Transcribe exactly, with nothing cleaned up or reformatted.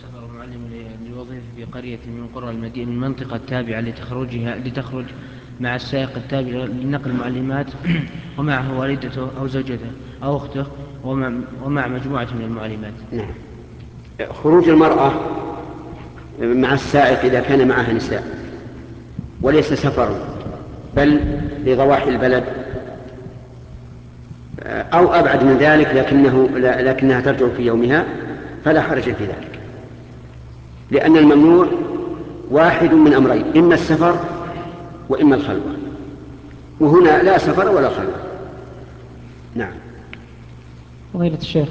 سافر معلم للوظيفة في قرية من قرى المدينة من المنطقة التابعة لتخرجها لتخرج مع السائق التابع لنقل المعلمات ومعه والدته أو زوجته أو أخته ومع, ومع مجموعة من المعلمات. نعم. خروج المرأة مع السائق إذا كان معها نساء وليس سفر بل لضواحي البلد أو أبعد من ذلك لكنه لكنها ترجع في يومها فلا حرج في ذلك، لأن الممنوع واحد من أمرين، إما السفر وإما الخلوة، وهنا لا سفر ولا خلوة. نعم. فضيلة الشيخ،